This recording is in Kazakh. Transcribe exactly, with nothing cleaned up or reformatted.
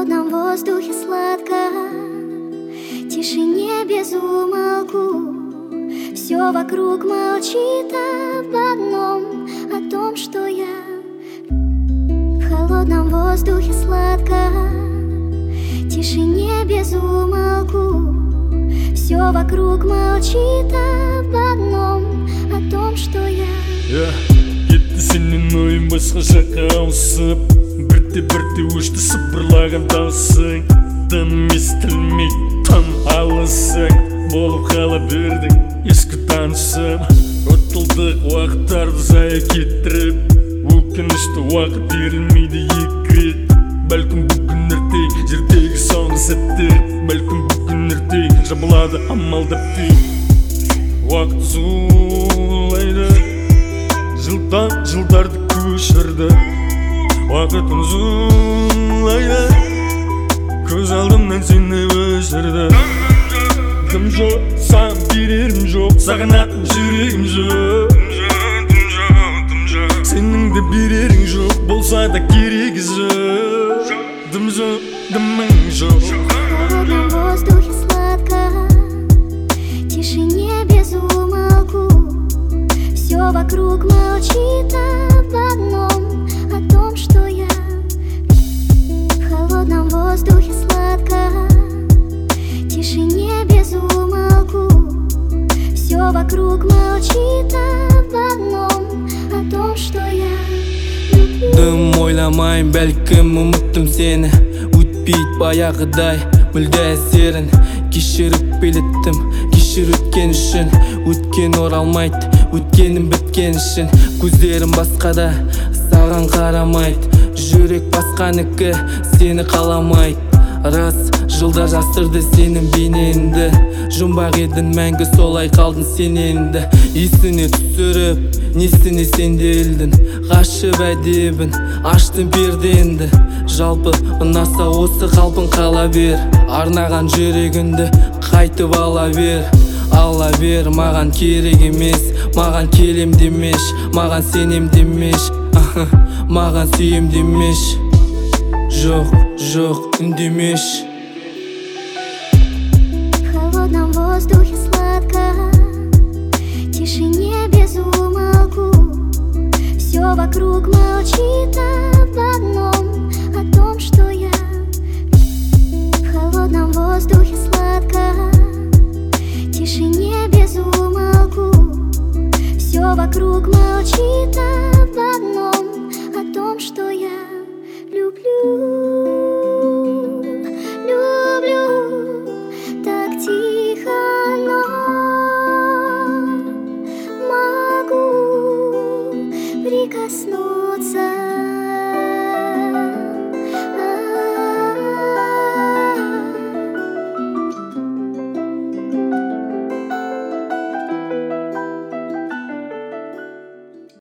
холодном воздухе сладко, тишине без умолку. Все вокруг молчит об одном, о том, что я в холодном воздухе сладко, тишине без умолку. Все вокруг молчит об одном, о том, что я кетті сенен ойым басқа жаққа ауысып, бірте-бірте өшті сыбырлаған дауысың. Тыным естілмей тым алысың, болып қала бердің ескі танысым. Ұтылдық уақыттарды зая кетіріп, өкінішті уақыт ерілмейді екі рет. Бәлкім бүгін ертең жердегі соңғы сәттер, бәлкім бүгін ертең жабылады амалдап тек. Уақыт зулайды, жылдан жылдарды көшірді. Уақыт зулайды, көз алдымнан сені өшірді. Дым жоқ, саған берерім жоқ, сағынатын жүрегім жоқ. Сенің де берерің жоқ, болса да керегі жоқ. Дым жоқ, дымың жоқ. в холодном воздухе сладко, тишине без умолку. Все вокруг молчит об одном, о том, что я в холодном воздухе сладко, тишине без умолку. Все вокруг молчит об одном, о том, что я Дым ойламайын, бәлкім ұмыттым сені. Өтпейді баяғыдай мүлде әсерін. Кешіріп белеттім, кешір өткен үшін. Өткен оралмайды, өткенім біткен үшін. Көздерім басқада, саған қарамайды. Жүрек басқаныкі, сені қаламайды. Рас, жылдар жасырды сенің бейнеңді. Жұмбақ едің мәңгі, солай қалдың сен енді. Есіне түсіріп, несіне сенделдің. Ғашып әдебін, аштың пердеңді. Жалпы ұнаса осы қалпын қала бер. Арнаған жүрегіңді қайтып ала бер. Ала бер, маған керек емес, маған келем демеш, маған сенем демеш, маған сүйем демеш. Жоқ, жоқ, үндемеш. в холодном воздухе сладко, тишине без умолку. Все вокруг молчит об одном,